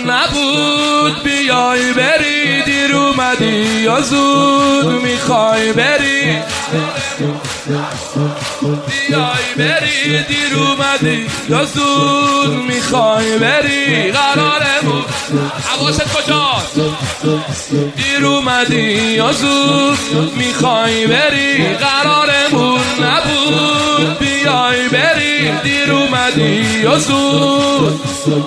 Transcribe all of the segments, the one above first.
نبود بیای بری، دیر اومدی یا زود میخوای بری، بیای بری دیر اومدی یا زود میخوای بری. قرارمون حواست کجاست؟ دیر اومدی یا زود میخوای بری، قرارمون نبود بیای بری، دیر اومدی یا زود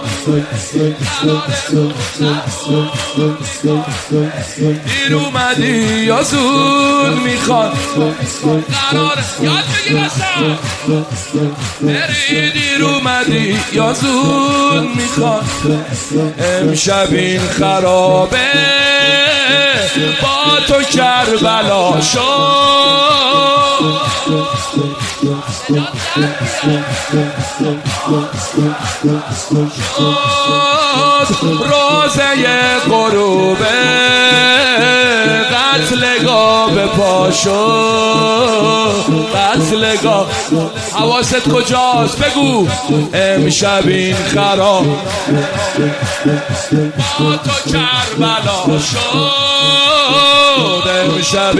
دیر اومدی یا زود میخوای، قرار یاد بگیر اصلا بری، دیر اومدی یا زود میخوای. امشب این خرابه با تو کربلا شد، روزه غروبه قتلگاه به پا شد، قتلگاه. حواست کجاست؟ بگو. امشب این خراب با تو کربلا شد، امشب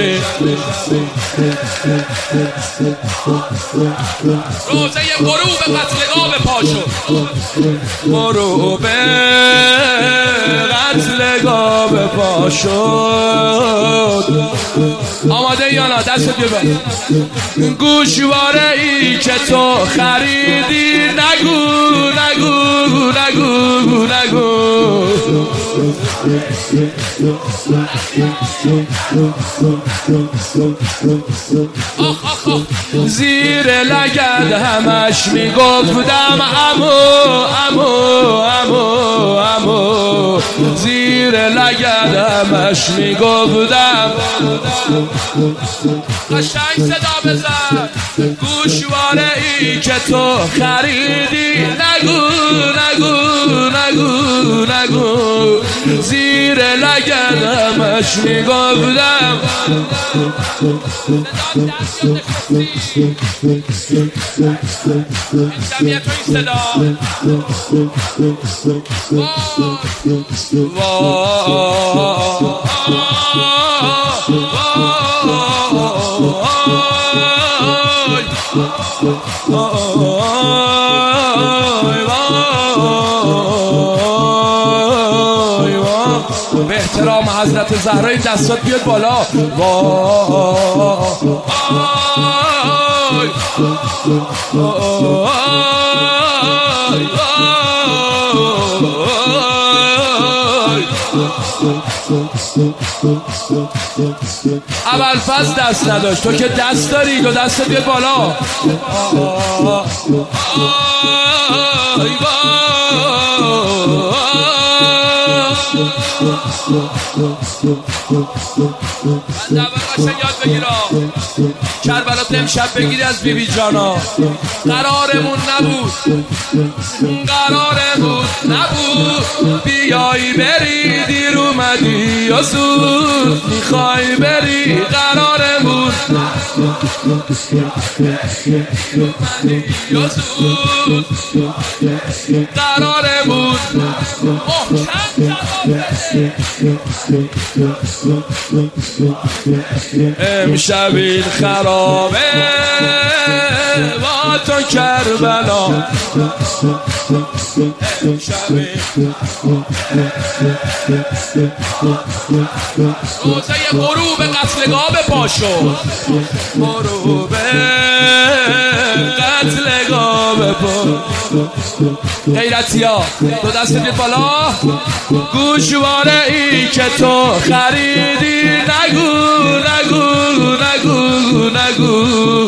روزه غروب قتلگاه به پا شد، غروب قتلگاه به پا شد. آماده یا نه؟ دست ببر. گوشواره ای که تو خریدی نگو نگو نگو نگو، زیر لگد همش میگفتم امو امو امو امو، زیر لگد همش میگفتم. قشنگ صدا بزن. گوشواره ای که تو خریدی نگو نگو نگو نگو، زیر لگد همش میگفتم. شبیه تو این صدا به احترام حضرت زهرا این دستات بیاد بالا. ابوالفضل دست نداشت، تو که دست داری، تو دست بیاد بالا. من دعوت یاد بگیرم کربلات امشب بگیری از بیبی جانا. قرارمون نبود، قرارمون نبود بیای بری، دیر اومدی یا زود میخوای بری. قرارمون یا زود، قرارمون امشب این خرابه با تو کربلا، روزه غروب قتلگاه به پا شد، غروب قتلگاه به پا. غیرتیا دو دست بیاد بالا. گوشواره ای که تو خریدی نگو نگو نگو نگو،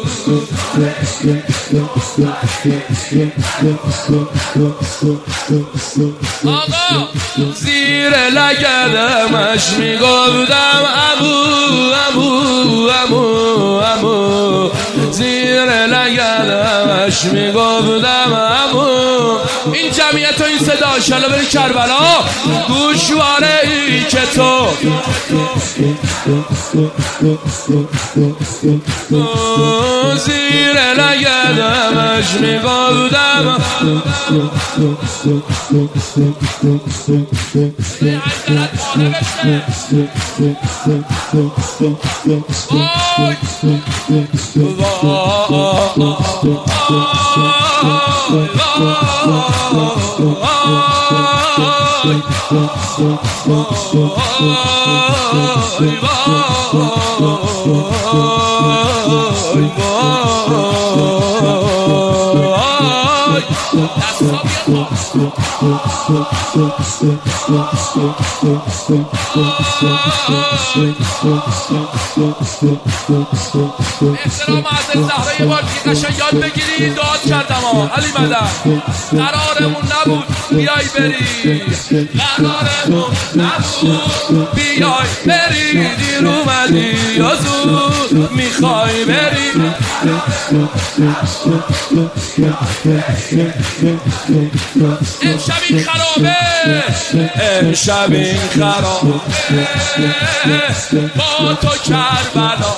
آقا زیر لگدمش میگفتم امو امو امو امو، زیر لگدمش میگفتم امو این جمعیت و این صدا انشالله بری کربلا گوشواره ای که تو زیر لگدمش میبودم احترام حضرت زهرا یه بار دیگه قشنگ یاد بگیری دعا کردم علی مدد قرارمون نبود بیای بری قرارمون نبود بیای بری دیر اومدی یا زود میخوای بری امشب این خرابه امشب این خرابه با تو کربلا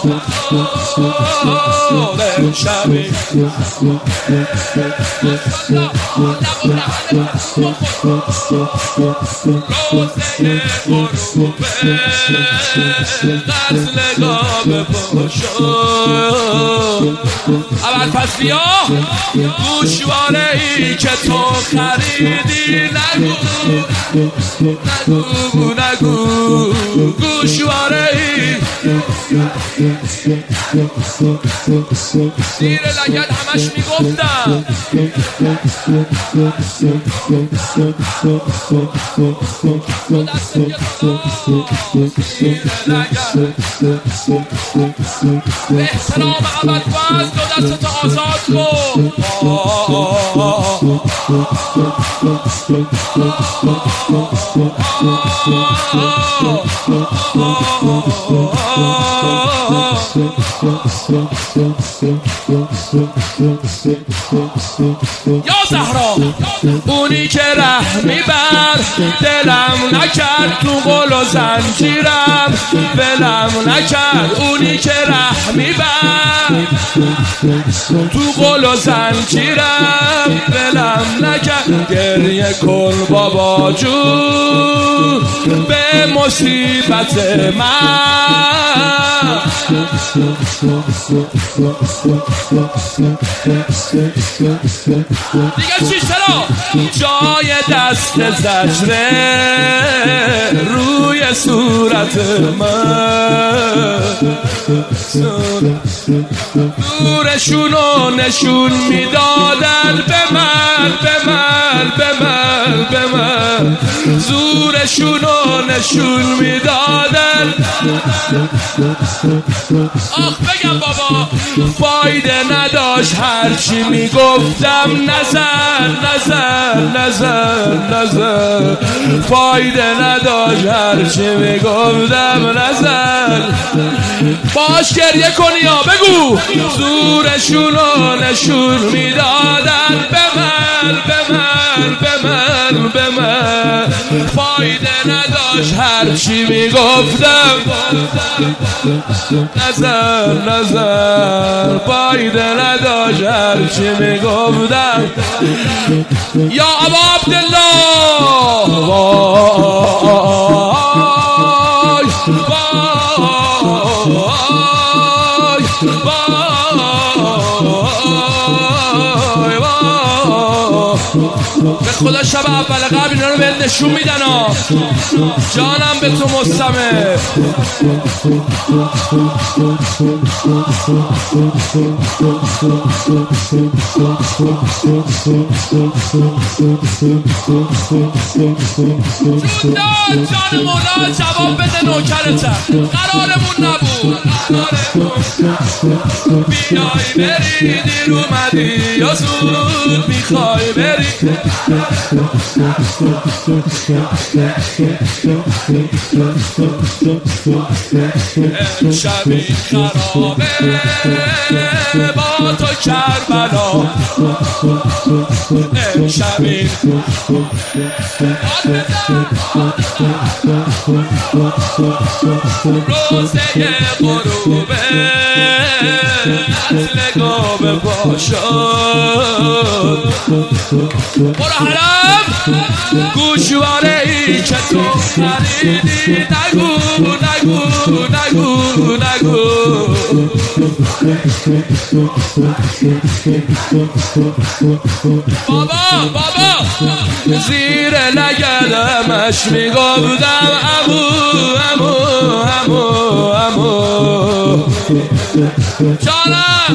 امشب این روزه غروبه قتل گابه باشو اول پس بیا گوشواره ای که تو خریدی نگو گوشواره ای زیر لگد همش میگفتم احترام اول باز دو دستتو آزاد کن یا زهرا اونی که رحمی بر دلم نکرد تو قل و زنجیرم ولم نکرد اونی که رحمی بر تو قل و زنجیرم ولم نکرد گریه کن بابا جون به مصیبت من دیگه چی چرا جای دست زجره روی صورت من نورشونو نشون میدادن به من زورشونو نشون میدادن آخ بگم بابا فایده نداشت هرچی میگفتم نظر فایده نداشت هرچی میگفتم نظر باش گریه کنی یا بگو زورشونو نشون میدادن به من فایده نداشت هرچی میگفتم نظر فایده نداشت هرچی میگفتم یا ابا عبدالله به خدا شب اول قبل اینا رو بهت نشون میدن جانم به تو مستمر جان مولا جواب بده نوکرتم قرارمون نبود بیای بری دیر اومدی یا زود میخوای بری امشب این خرابه با تو کربلا امشب این روزه غروبه اصل گابه باشد برو حرم گوشواره ای که تو خریدی نگو نگو نگو نگو بابا بابا زیر لگدمش میگفتم امو امو امو امو جانم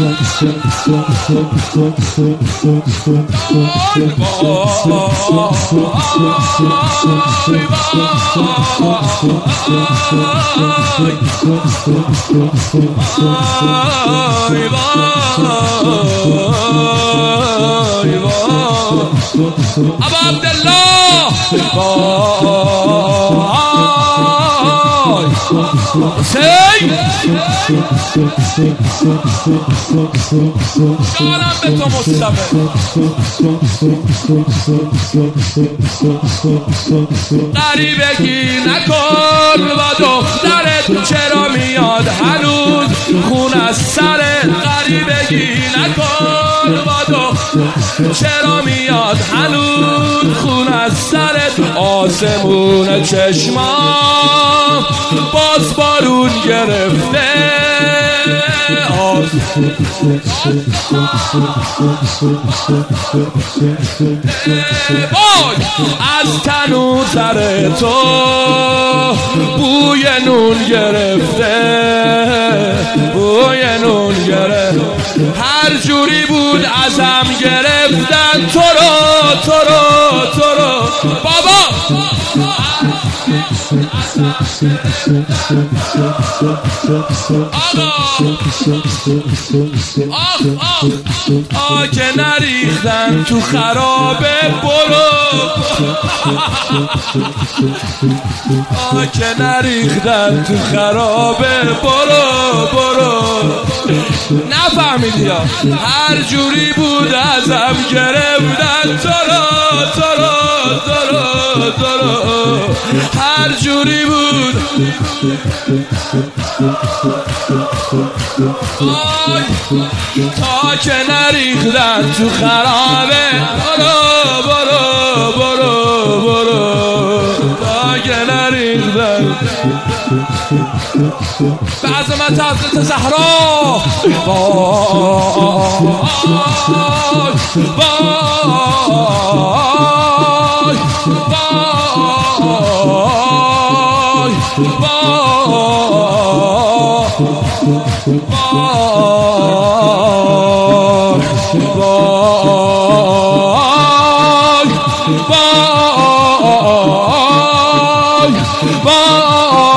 ابا عبدالله حسین جانم به تو مستمر غریبگی نکن با دخترت چرا میاد هنوز خون از سرت غریبگی نکن با دخترت چرا میاد هنوز خون از سرت آسمون چشمام باز بارون گرفته از تنوزر تو بوی نون گرفته بوی نون گرفته هر جوری بود ازم گرفتن تو رو تو رو تو رو بابا آقا که نریختن تو خرابه برو که نریختن تو خرابه برو برو نفهمیدی ها هر جوری بود ازم گرفتن تو رو تو رو تو رو تو رو هر جوری بود تا که نریختن تو خرابه برو برو برو برو تا که نریختن به عظمت حضرت زهرا وای